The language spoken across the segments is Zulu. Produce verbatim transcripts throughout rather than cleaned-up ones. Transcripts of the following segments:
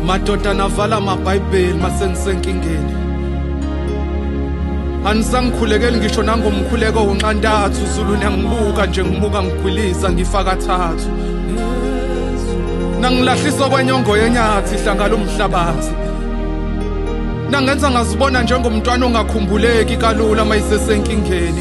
Madoda navala amabhayibheli masengisenkingeni. Anisangikhulekeli ngisho nangomkhuleko unqantathu Zulu ngiyangibuka nje ngibuka ngigwiliza ngifaka thathu. Nangilahlisa kwenyongo yenyathi hlangala umhlabathi. Nangenza ngazibona njengomntwana ongakhumbuleki kalula mayisesenkingeni.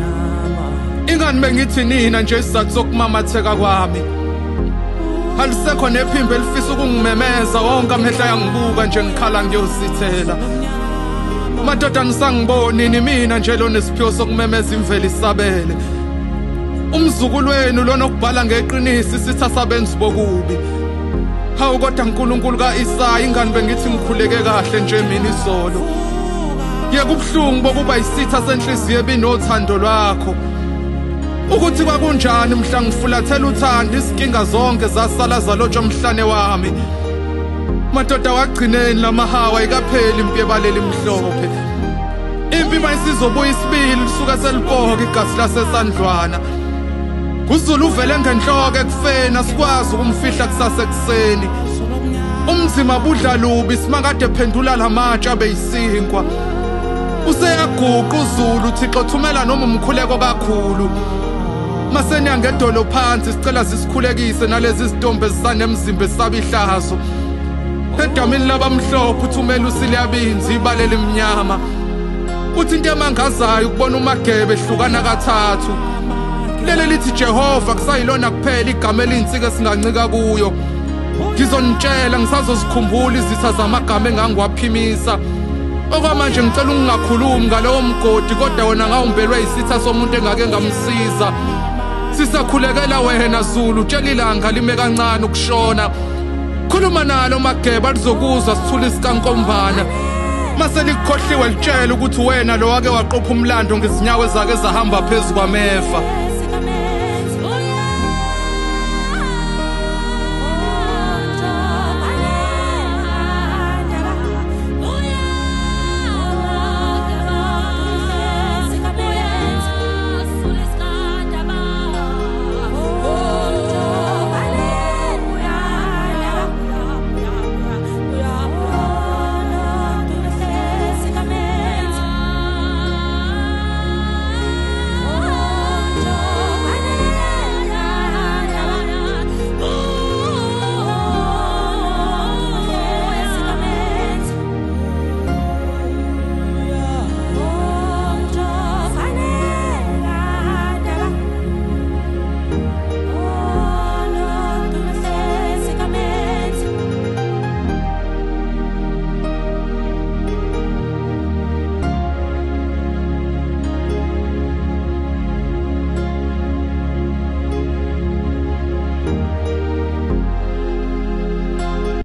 Ingani bengithi nina nje isizathu sokumamatheka kwami. Alisekho nephimbo elifisa ukungimemeza wonke amehla yangibuka nje ngikhala ngiyosithela. Madoda nisangibonini mina nje lo nesiphiwo sokumemeza imvelo isabele. Umzukulu wenu lona okubhala ngeqinisi sitha sabenzi bokubi. Hawu kodwa uNkulunkulu kaIsaya ingani bengithi ngikhuleke kahle nje mina izolo. Yeke ubhlungu bokuba isitha senhliziyo ebinothando lwakho. Ukuthi kwakunjani mhla ngifulathela uthando izinkinga zonke zasala zalotshwa emhlane wami. Madoda wagcineni lamahawa ikapheli impi ebalela imhlophe. Impi mayisizobuya isibili lisuka selibhoka igazi lasesandlwana. uZulu uvele ngenhloko ekufeni asikwazi ukumfihla kusasa ekseni. Umzima budla lubi simakade phendula lamatshe abeyisinkwa. Useyaguqa uZulu Thixo thumela noma umkhuleko kakhulu. Masenya ngedolo phansi sicela zisikhulekise nalezi zitombe zisanemzimba esabihlazo. Edamini labamhlophe uthumela uSiliyabinzi ibalela iminyama. Uthi into emangazayo ukubona uMagebe ehlukana kathathu. Lele lithi Jehova kusayilona kuphela igama elinsika singancika kuyo. Ngizonitshela ngisazozikhumbula izitha zamagama engangiwaphimisa. Okwamanje ngicela ungingakhulumi ngalowo mgodi kodwa wona ngawumbelwe isitha somuntu engake ngamsiza. Sisakhulekela wena Zulu tshela ilanga lime kancane ukushona. Khuluma nalo Magebe alizokuzwa sithula isikankombana. Mase likhohliwe litshela ukuthi wena lo wake waqopha umlando ngezinyawo ezake zahamba phezulu kwamefa.